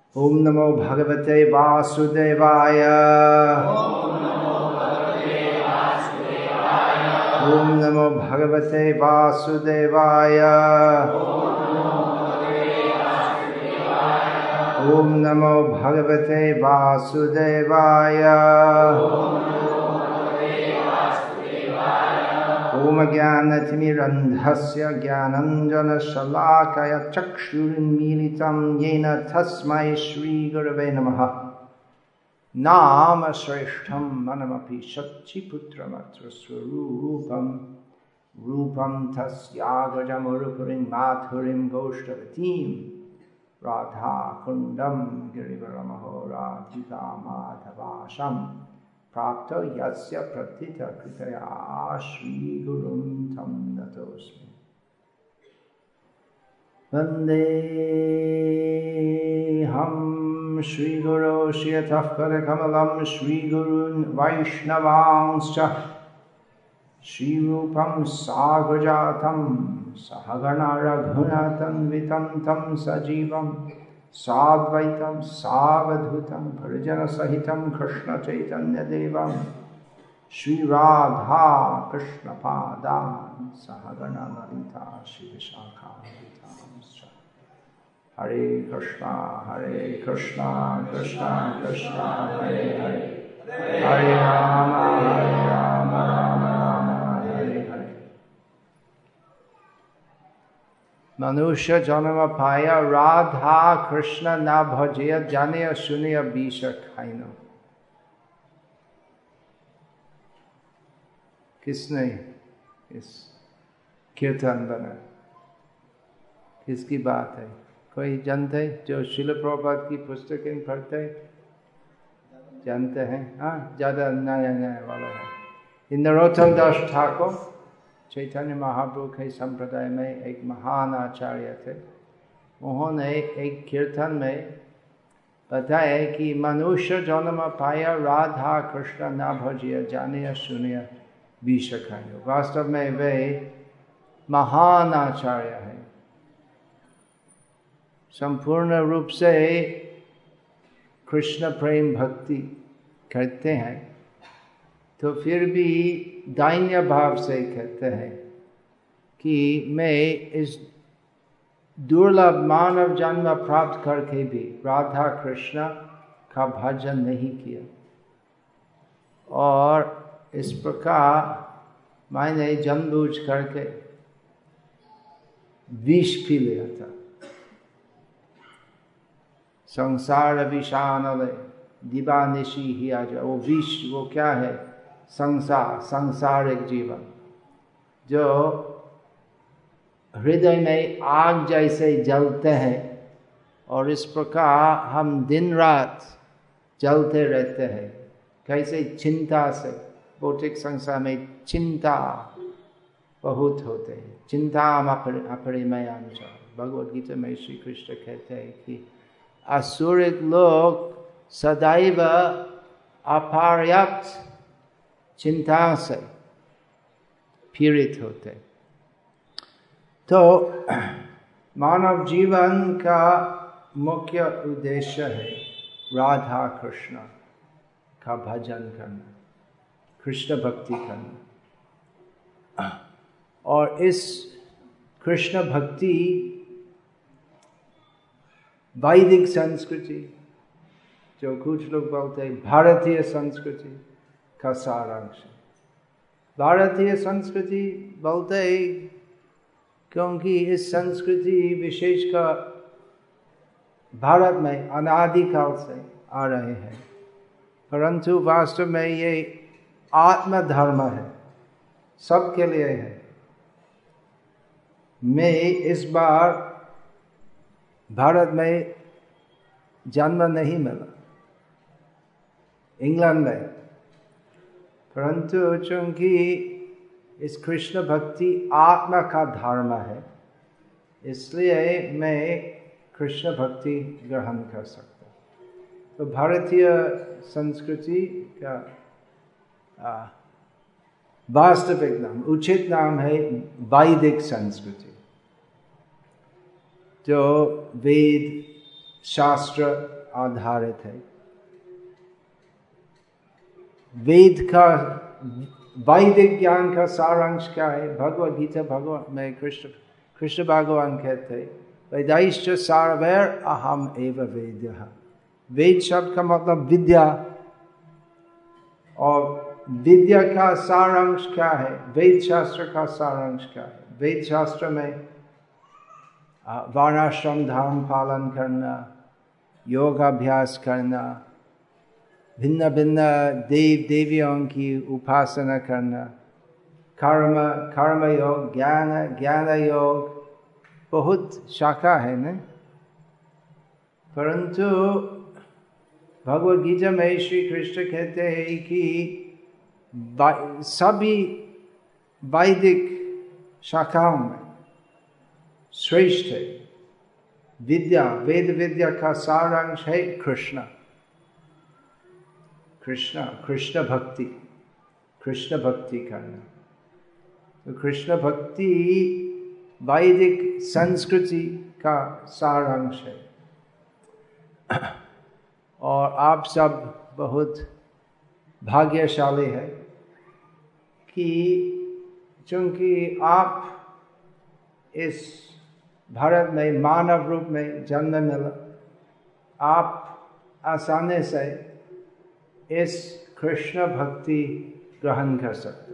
ओम नमो भगवते वासुदेवाय। ओम नमो भगवते वासुदेवाय। ओम नमो भगवते वासुदेवाय। ओम ज्ञानतिमिरन्धस्य ज्ञानञ्जनशलाकया चक्षुरुन्मीलितं येन तस्मै श्रीगुरवे नमः। नाम श्रेष्ठं मनमपि शच्चिपुत्रमत्र स्वरूपं रूपं तस्याग्रजमुरुपुरीं माधुरीं गोष्ठवतीं राधाकुण्डं गिरिवरमहो राधिका माधवाशं प्राप्तो यस्य प्रथिता कृपया श्रीगुरुं तं नतोऽस्मि। वन्देऽहं श्रीगुरो श्रियतः पदकमलं श्रीगुरून् वैष्णवांश्च श्रीरूपं साग्रजातं सहगणा रघुनाथान्वितं तं सजीवं साद्वैतं सावधूतं परिजनसहितं कृष्णचैतन्यदेवं श्रीराधा कृष्णपादान् सहगणा ललिता श्रीविशाखान्वितांश्च। हरे कृष्णा कृष्णा कृष्णा हरे हरे, हरे राम राम राम हरे हरे। मनुष्य जन्म पाया राधा कृष्ण ना भजिया जाने सुनिय विष खाइनो। किसने इस कीर्तन बना? किसकी बात है? कोई जानते जो श्रील प्रभुपाद की पुस्तकें पढ़ते जानते हैं? हाँ, ज्यादा नया वाला है। नरोत्तम दास ठाकुर चैतन्य महाप्रभु के संप्रदाय में एक महान आचार्य थे। उन्होंने एक कीर्तन में बताया कि मनुष्य जन्म पाया राधा कृष्ण ना भजिया जानिया सुनिया विष खाइयो। वास्तव में वे महान आचार्य हैं, संपूर्ण रूप से कृष्ण प्रेम भक्ति करते हैं, तो फिर भी दैन्य भाव से कहते हैं कि मैं इस दुर्लभ मानव जन्म प्राप्त करके भी राधा कृष्ण का भजन नहीं किया, और इस प्रकार मैंने जानबूझ करके विष पी लिया था। संसार विषानले दिवानिशी ही आ जाए। वो विष वो क्या है? सांसारिक जीवन जो हृदय में आग जैसे जलते हैं, और इस प्रकार हम दिन रात जलते रहते हैं। कैसे? चिंता से। भौतिक संसार में चिंता बहुत होते हैं। चिंता अपरिमेयाञ्च। भगवद गीता में श्री कृष्ण कहते हैं कि असुरिक लोग सदैव अपर्याप्त चिंता से पीड़ित होते। तो मानव जीवन का मुख्य उद्देश्य है राधा कृष्ण का भजन करना, कृष्ण भक्ति करना। और इस कृष्ण भक्ति वैदिक संस्कृति, जो कुछ लोग बोलते हैं भारतीय संस्कृति का सारांश। भारतीय संस्कृति बोलते हैं क्योंकि इस संस्कृति विशेष का भारत में अनादिकाल से आ रहे हैं, परंतु वास्तव में ये आत्मधर्म है, सबके लिए है। मैं इस बार भारत में जन्म नहीं मिला, इंग्लैंड में, परंतु चूंकि इस कृष्ण भक्ति आत्मा का धर्म है, इसलिए मैं कृष्ण भक्ति ग्रहण कर सकता हूँ। तो भारतीय संस्कृति का वास्तविक नाम, उचित नाम है वैदिक संस्कृति, जो वेद शास्त्र आधारित है। वेद का वैदिक ज्ञान का सारांश क्या है? भगवद गीता भगवान में कृष्ण भगवान कहते हैं वेदैश्च सारवैर अहम एव वेद्यः। वेद शब्द का मतलब विद्या, और विद्या का सारांश क्या है? वेद शास्त्र का सारांश क्या है? वेद शास्त्र में वर्णाश्रम धर्म पालन करना, योगाभ्यास करना, भिन्न भिन्न देव देवियों की उपासना करना, कर्म योग, ज्ञान योग, बहुत शाखा है न। परंतु भगवद गीता में श्री कृष्ण कहते हैं कि सभी वैदिक शाखाओं में श्रेष्ठ है विद्या, वेद विद्या का सारांश है कृष्ण भक्ति, कृष्ण भक्ति करना। तो कृष्ण भक्ति वैदिक संस्कृति का सारांश है। और आप सब बहुत भाग्यशाली है कि चूंकि आप इस भारत में मानव रूप में जन्म मिला, आप आसानी से इस कृष्ण भक्ति ग्रहण कर सकते।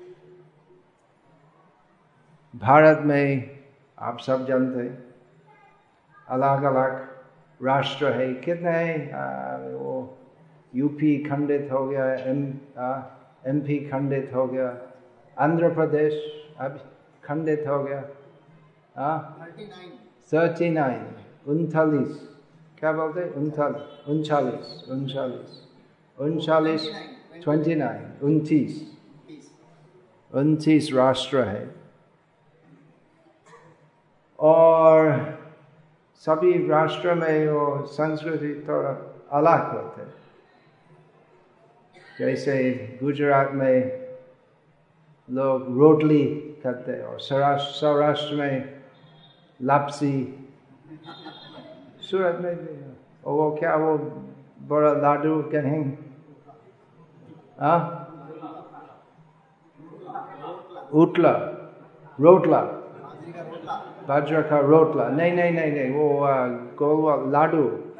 भारत में आप सब जानते हैं अलग अलग राष्ट्र है, कितने वो यूपी खंडित हो गया, एमपी खंडित हो गया, आंध्र प्रदेश अब खंडित हो गया, 39 क्या बोलते? 29 राष्ट्र है। और सभी राष्ट्र में वो संस्कृति थोड़ा अलग होते हैं। जैसे गुजरात में लोग रोटली करते हैं, और सौराष्ट्र में लापसी, सूरत में भी, और वो क्या वो बड़ा लाडू कहेंगे, रोटला, बाजरा का रोटला, नहीं, वो गोलवा लाडू,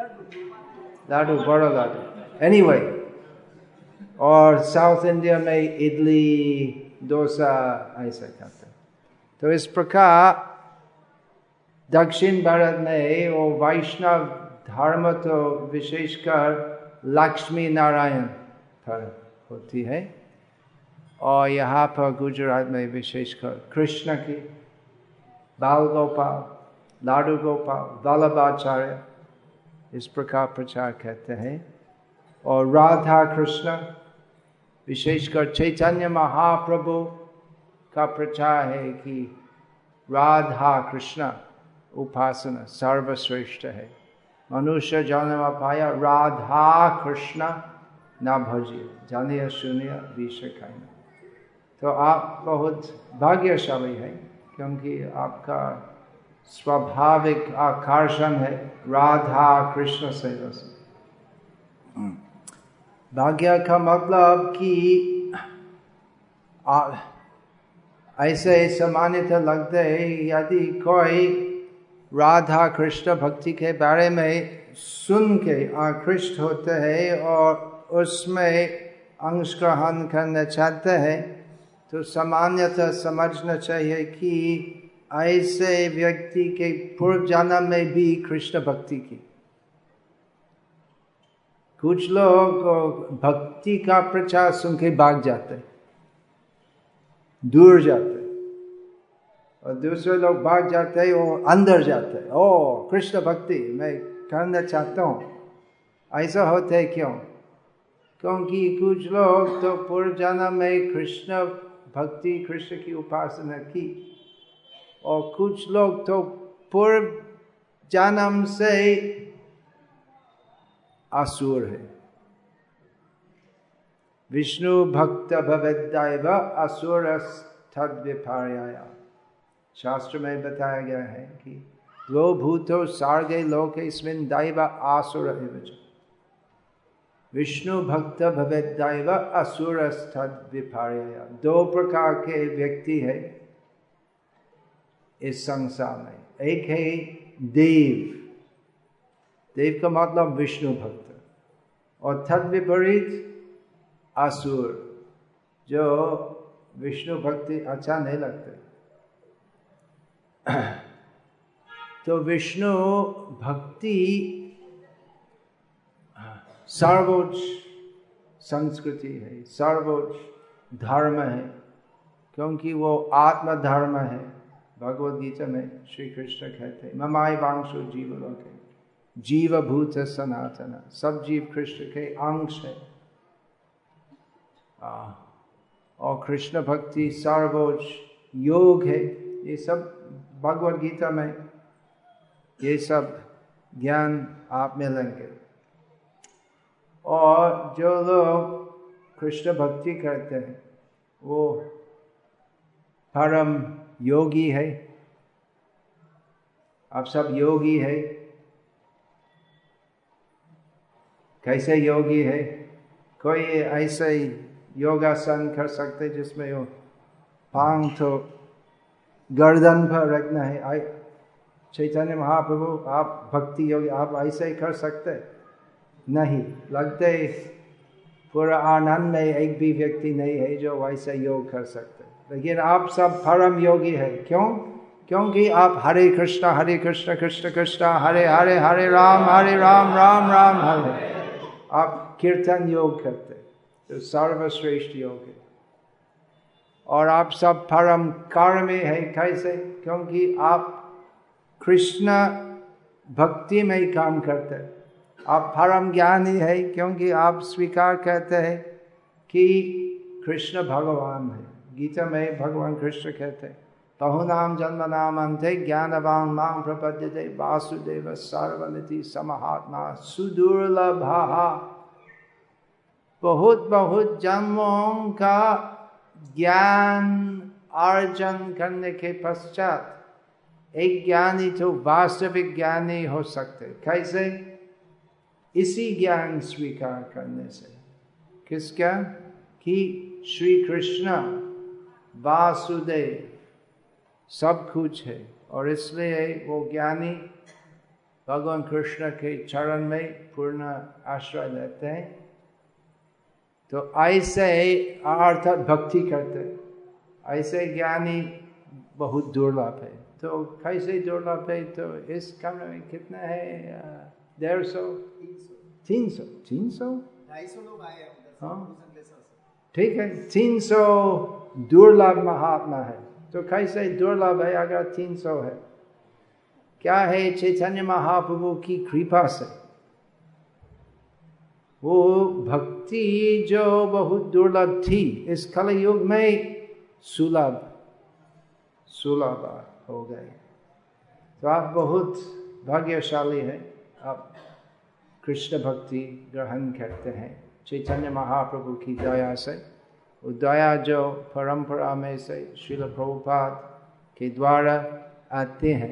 बड़ा लाडू, anyway। और साउथ इंडिया में इडली, डोसा ऐसा खाते। तो इस प्रकार दक्षिण भारत में वो वैष्णव धर्म तो विशेषकर लक्ष्मी नारायण पर होती है, और यहाँ पर गुजरात में विशेषकर कृष्ण की, बाल गोपाल, लाडू गोपाल, वल्लभाचार्य, इस प्रकार प्रचार करते हैं। और राधा कृष्ण, विशेषकर चैतन्य महाप्रभु का प्रचार है कि राधा कृष्ण उपासना सर्वश्रेष्ठ है। मनुष्य जन्म पाया राधा कृष्ण न भजिए, जानिए सुनिए विष खाइए। तो आप बहुत भाग्यशाली है, क्योंकि आपका स्वाभाविक आकर्षण है राधा कृष्ण से। भाग्य का मतलब कि ऐसे सामान्यतः लगते है यदि कोई राधा कृष्ण भक्ति के बारे में सुन के आकृष्ट होते हैं और उसमें अंश ग्रहण करना चाहते हैं, तो सामान्यतः समझना चाहिए कि ऐसे व्यक्ति के पूर्व जन्म में भी कृष्ण भक्ति की। कुछ लोग भक्ति का प्रचार सुन के भाग जाते, दूर जाते, और दूसरे लोग भाग जाते और अंदर जाते, ओ कृष्ण भक्ति मैं करना चाहता हूँ। ऐसा होता है क्यों? क्योंकि कुछ लोग तो पूर्व जन्म में कृष्ण भक्ति, कृष्ण की उपासना की, और कुछ लोग तो पूर्व जन्म से असुर है। विष्णु भक्त भवेद्दैव असुर तद्विपर्यय, शास्त्र में बताया गया है कि द्वौ भूतो सार्गे लोकेस्मिन् दैव आसुर एव च। विष्णु भक्त भवेत् दैव असुरस्तद विपर्यय। दो प्रकार के व्यक्ति है इस संसार में। एक है देव, देव का मतलब विष्णु भक्त, और तद विपरीत असुर, जो विष्णु भक्ति अच्छा नहीं लगते। तो विष्णु भक्ति सर्वोच्च संस्कृति है, सर्वोच्च धर्म है, क्योंकि वो आत्म धर्म है। भगवद गीता में श्री कृष्ण कहते हैं ममाय वांशो जीवलोके जीव भूत सनातन, सब जीव कृष्ण के अंश है। और कृष्ण भक्ति सर्वोच्च योग है। ये सब भगवद गीता में ये सब ज्ञान आप मिलेंगे। और जो लोग कृष्ण भक्ति करते हैं वो परम योगी है। आप सब योगी है। कैसे योगी है? कोई ऐसे योगासन कर सकते जिसमें वो पांव तो गर्दन पर रखना है। चैतन्य महाप्रभु आप भक्ति योगी, आप ऐसे ही कर सकते नहीं? लगते पूरा आनंद में एक भी व्यक्ति नहीं है जो वैसे योग कर सकते। लेकिन आप सब परम योगी है। क्यों? क्योंकि आप हरे कृष्णा कृष्ण कृष्ण हरे हरे, हरे राम राम राम हरे। आप कीर्तन योग करते, तो सर्वश्रेष्ठ योग है। और आप सब परम कर्मी है। कैसे? क्योंकि आप कृष्ण भक्ति में ही काम करते हैं। आप परम ज्ञानी है क्योंकि आप स्वीकार करते हैं कि कृष्ण भगवान है। गीता में भगवान कृष्ण कहते हैं बहुनाम जन्मनाम अन्ते ज्ञानवान मां प्रपद्यते वासुदेव सर्वमिति समहात्मा सुदुर्लभः। बहुत बहुत जन्मों का ज्ञान अर्जन करने के पश्चात एक ज्ञानी तो वास्तविक ज्ञानी हो सकते। कैसे? इसी ज्ञान स्वीकार करने से। किस ज्ञान? कि श्री कृष्ण वासुदेव सब कुछ है, और इसलिए वो ज्ञानी भगवान कृष्ण के चरण में पूर्ण आश्रय लेते हैं। तो ऐसे अर्थात भक्ति करते, ऐसे ज्ञानी बहुत दुर्लभ है। तो कैसे दुर्लभ है? तो इस कमरे में कितना है? 150, 300, 250 लोग आए हैं। हाँ ठीक है, 300 दुर्लभ महात्मा है। तो कैसे दुर्लभ है अगर 300 है? क्या है? चैतन्य महाप्रभु की कृपा से वो भक्ति जो बहुत दुर्लभ थी इस कलयुग में सुलभ हो गए। तो आप बहुत भाग्यशाली हैं, आप कृष्ण भक्ति ग्रहण करते हैं चैतन्य महाप्रभु की दया से। वो दया जो परंपरा में से श्रील प्रभुपाद के द्वारा आते हैं।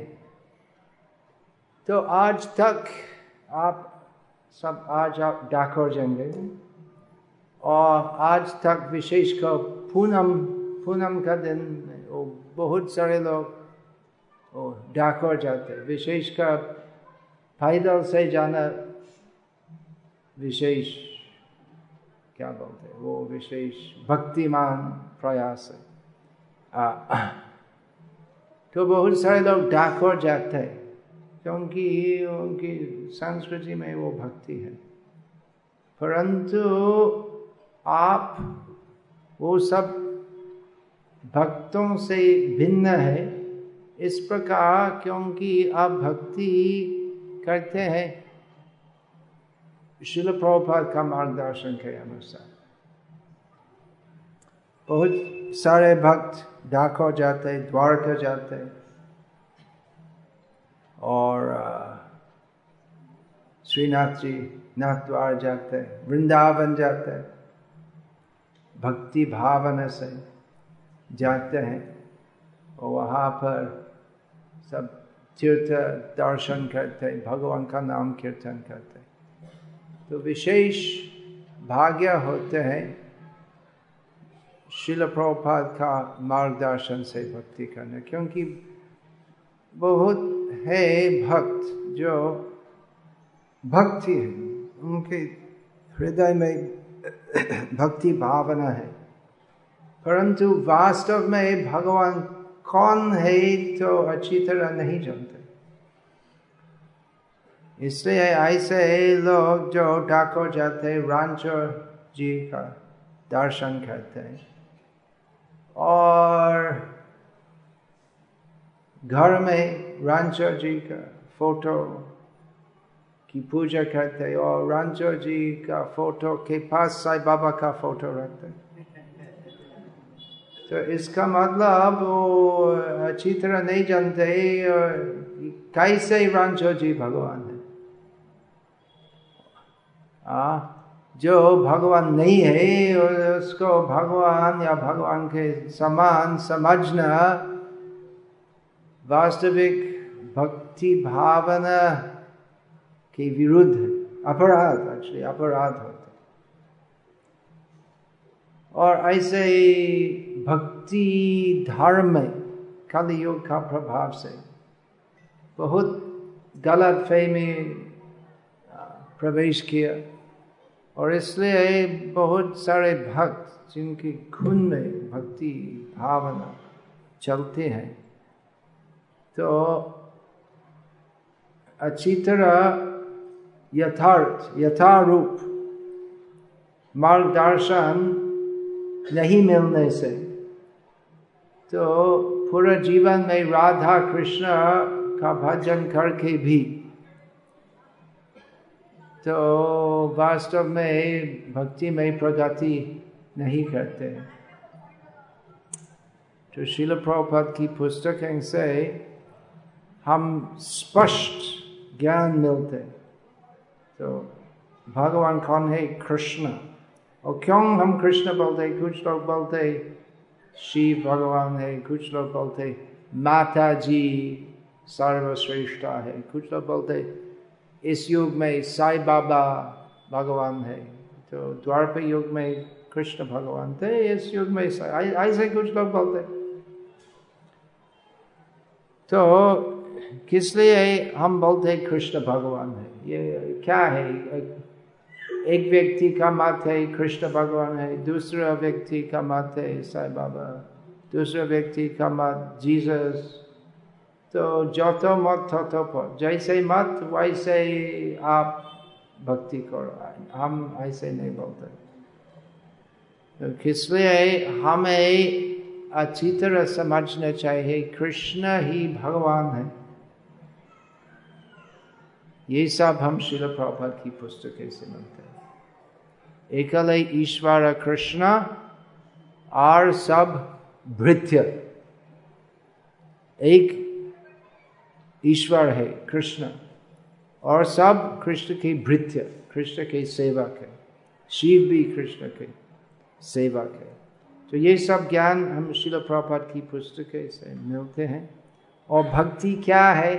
तो आज तक आप सब, आज आप डाकोर जाएंगे, और आज तक विशेषकर पूनम का दिन वो बहुत सारे लोग डाकोर जाते। विशेषकर पैदल से जाना विशेष क्या बोलते हैं, वो विशेष भक्तिमान प्रयास है। तो बहुत सारे लोग डाकोर जाते हैं क्योंकि उनकी संस्कृति में वो भक्ति है। परंतु आप वो सब भक्तों से भिन्न है इस प्रकार, क्योंकि आप भक्ति करते हैं श्रील प्रभुपाद का मार्गदर्शन के अनुसार। बहुत सारे भक्त डाकोर जाते हैं, द्वारका जाते हैं, और श्रीनाथ जी नाथ द्वार जाते हैं, वृंदावन जाते हैं, भक्ति भावना से जाते हैं। और वहाँ पर सब तीर्थ दर्शन करते, भगवान का नाम कीर्तन करते, तो विशेष भाग्य होते हैं श्रील प्रभुपाद का मार्गदर्शन से भक्ति करने। क्योंकि बहुत है भक्त जो भक्ति है, उनके हृदय में भक्ति भावना है, परंतु वास्तव में भगवान कौन है तो अच्छी तरह नहीं जानते। इसलिए ऐसे लोग जो डाकोर जाते रांचो जी का दर्शन करते हैं और घर में रांचो जी का फोटो की पूजा करते हैं और रांचो जी का फोटो के पास साईं बाबा का फोटो रखते हैं। तो इसका मतलब वो अच्छी तरह नहीं जानते कैसे रांचो जी भगवान है। जो भगवान नहीं है उसको भगवान या भगवान के समान समझना वास्तविक भक्ति भावना के विरुद्ध है, अपराध, एक्चुअली अपराध होता। और ऐसे भक्ति धर्म में कलि युग का प्रभाव से बहुत गलत फहमी प्रवेश किया और इसलिए बहुत सारे भक्त जिनके खून में भक्ति भावना चलते हैं तो अच्छी तरह यथारूप मार्गदर्शन नहीं मिलने से तो पूरा जीवन में राधा कृष्ण का भजन करके भी तो वास्तव में भक्ति में प्रगति नहीं करते। तो श्रील प्रभुपाद की पुस्तकें से हम स्पष्ट ज्ञान मिलते। तो भगवान कौन है? कृष्ण। और क्यों हम कृष्ण बोलते? कुछ लोग बोलते शिव भगवान है, कुछ लोग बोलते माता जी सर्वश्रेष्ठ है, कुछ लोग बोलते इस युग में साईं बाबा भगवान है, तो द्वापर युग में कृष्ण भगवान थे, इस युग में ऐसे कुछ लोग बोलते। तो किस लिए हम बोलते कृष्ण भगवान है? ये क्या है? एक व्यक्ति का मत है कृष्ण भगवान है, दूसरा व्यक्ति का मत है साईं बाबा, दूसरा व्यक्ति का मत जीसस। तो जो तो मत हो तो जैसे मत वैसे आप भक्ति करो, हम ऐसे नहीं बोलते। तो इसलिए हमें अच्छी तरह समझना चाहिए कृष्ण ही भगवान है। ये सब हम श्रील प्रभुपाद की पुस्तकें से मिलते हैं। एकल ईश्वर कृष्ण और सब भृत्य। एक ईश्वर है कृष्ण और सब कृष्ण के भृत्य, कृष्ण के सेवक है। शिव भी कृष्ण के सेवक है। तो ये सब ज्ञान हम श्रील प्रभुपाद की पुस्तकें से मिलते हैं। और भक्ति क्या है,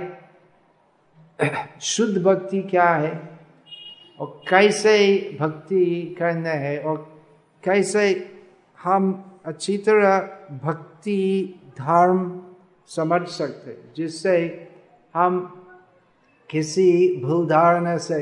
शुद्ध भक्ति क्या है और कैसे भक्ति करना है और कैसे हम अच्छी तरह भक्ति धर्म समझ सकते हैं जिससे हम किसी भूल धारणा से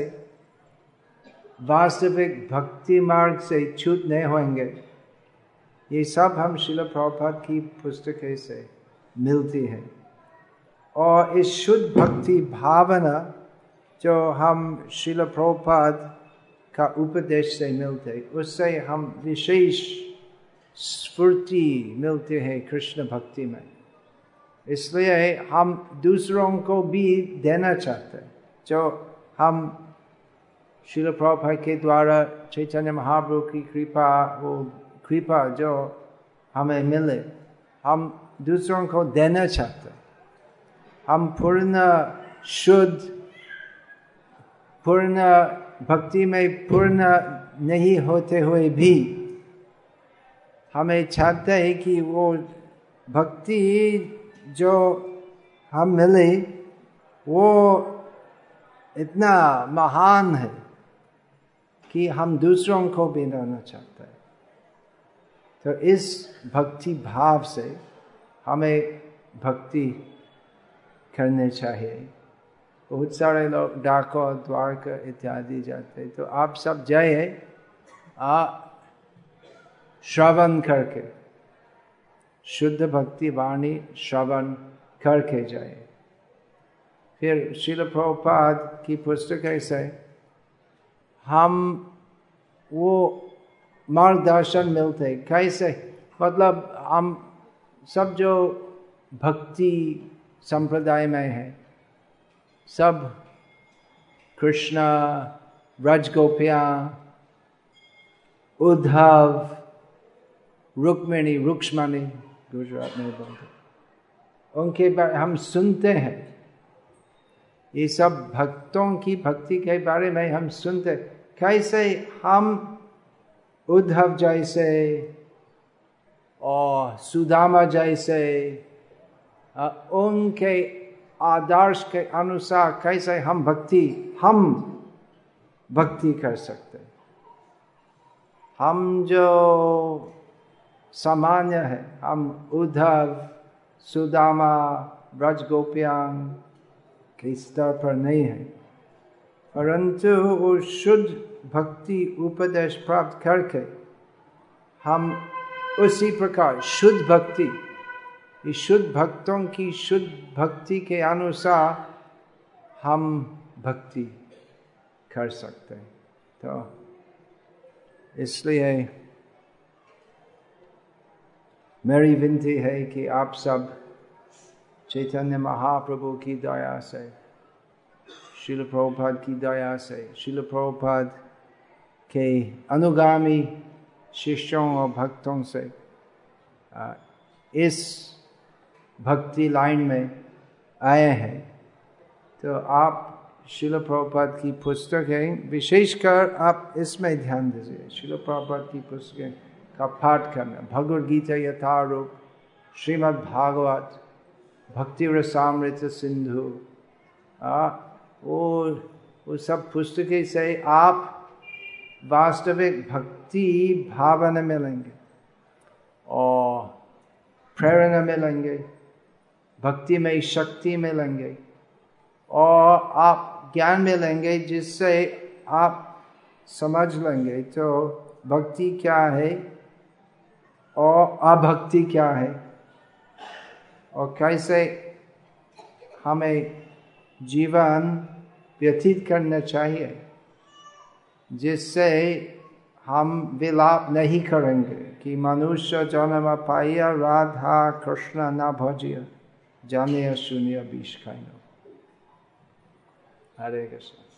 वास्तविक भक्ति मार्ग से छूट नहीं होंगे। ये सब हम श्रील प्रभुपाद की पुस्तकें से मिलती है। और इस शुद्ध भक्ति भावना जो हम श्रील प्रभुपाद का उपदेश से मिलते, उससे हम विशेष स्फूर्ति मिलते हैं कृष्ण भक्ति में। इसलिए हम दूसरों को भी देना चाहते हैं। जो हम श्रील प्रभुपाद के द्वारा चैतन्य महाप्रभु की कृपा, वो कृपा जो हमें मिले, हम दूसरों को देना चाहते हैं। हम पूर्ण शुद्ध, पूर्ण भक्ति में पूर्ण नहीं होते हुए भी हमें चाहते हैं कि वो भक्ति जो हम मिले वो इतना महान है कि हम दूसरों को भी लाना चाहते हैं। तो इस भक्ति भाव से हमें भक्ति करने चाहिए। बहुत सारे लोग डाको द्वारका इत्यादि जाते, तो आप सब जाइए, श्रवण करके, शुद्ध भक्ति वाणी श्रवण करके जाए। फिर श्रील प्रभुपाद की पुस्तक से हम वो मार्गदर्शन मिलते कैसे, मतलब हम सब जो भक्ति संप्रदाय में है, सब कृष्ण, व्रज गोपियाँ, उद्धव, रुक्मिणी, रुक्ष्मणी गुजरात में बोलते, उनके बारे हम सुनते हैं। ये सब भक्तों की भक्ति के बारे में हम सुनते, कैसे हम उद्धव जैसे और सुदामा जैसे उनके आदर्श के अनुसार कैसे हम भक्ति कर सकते। हम जो सामान्य है, हम उद्धव, सुदामा, व्रज गोपियां के स्तर पर नहीं है, परंतु वो शुद्ध भक्ति उपदेश प्राप्त करके हम उसी प्रकार शुद्ध भक्ति, इस शुद्ध भक्तों की शुद्ध भक्ति के अनुसार हम भक्ति कर सकते हैं। तो इसलिए मेरी विनती है कि आप सब चैतन्य महाप्रभु की दया से, श्रील प्रभुपाद की दया से, श्रील प्रभुपाद के अनुगामी शिष्यों और भक्तों से इस भक्ति लाइन में आए हैं, तो आप श्रील प्रभुपाद की पुस्तकें विशेषकर आप इसमें ध्यान दीजिए। श्रील प्रभुपाद की पुस्तकें का पाठ करना, भगवद गीता यथारूप, श्रीमद् भागवत, भक्ति रसामृत सिंधु, वो सब पुस्तकें से आप वास्तविक भक्ति भावना मिलेंगे और प्रेरणा मिलेंगे, भक्ति में शक्ति मिलेंगे और आप ज्ञान मिलेंगे, जिससे आप समझ लेंगे तो भक्ति क्या है और अभक्ति क्या है और कैसे हमें जीवन व्यतीत करना चाहिए, जिससे हम विलाप नहीं करेंगे कि मनुष्य जन्म पाया राधा कृष्ण न भजिया, जानिया सुनिया विष खाइनो। हरे कृष्ण।